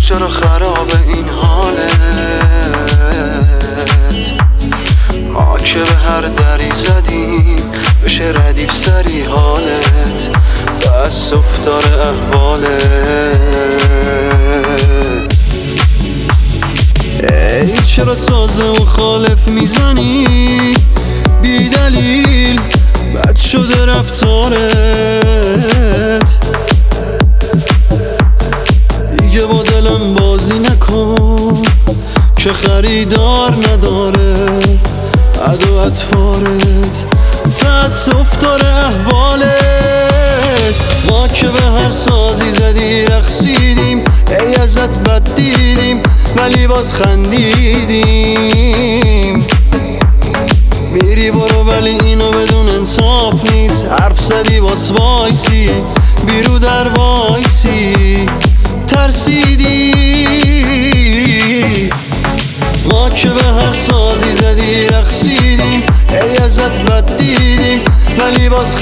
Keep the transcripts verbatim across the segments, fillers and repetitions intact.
چرا خراب این حالت؟ ما که به هر دری زدیم بشه ردیف سری حالت، تأسف داره احوالت. ای چرا ساز مخالف میزنی بی دلیل؟ بد شده رفتارت، دیگه با دلم بازی نکن که خریدار نداره عد و اطفارت، تأسف داره احوالت. ما که به هر سازی زدی رقصیدیم، ای ازت بد دیدیم ولی باز خندیدیم. میری برو ولی اینو بدون انصاف نیست، حرف زدی باز وایسی بیرو در وایسی ترسیدی. ما که به هر سازی زدی رقصیدیم، ای ازت بد دیدیم ولی باز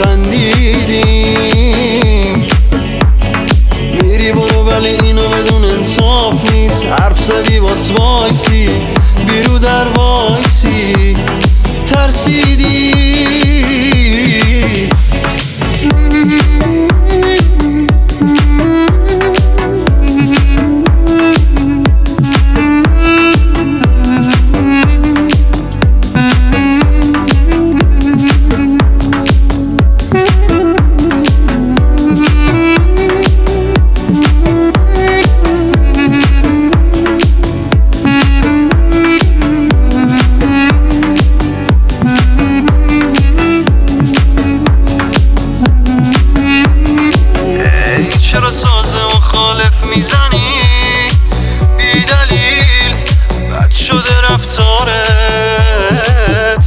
خندیدیم. میری برو ولی اینو بدون انصاف نیست، حرف زدی باز وایسی بیرو در وایسی ترسیدی. چرا ساز مخالف میزنی بی دلیل؟ بد شده رفتارت،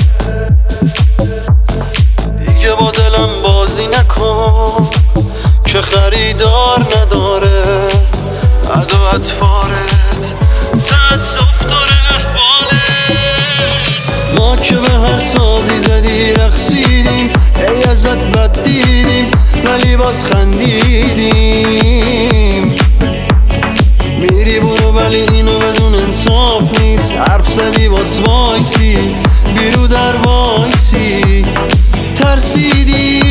دیگه با دلم بازی نکن که خریدار نداره عد و اطفارت، تأسف داره احوالت. ما که به هر سازی زدی رقصیدیم، ای ازت بد دیدیم ولی باز خندیدیم. میری برو ولی اینو بدون انصاف نیست، حرف زدی باز وایسی بیرو در وایسی ترسیدی.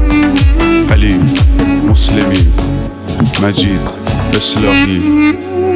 مجید اصلاحی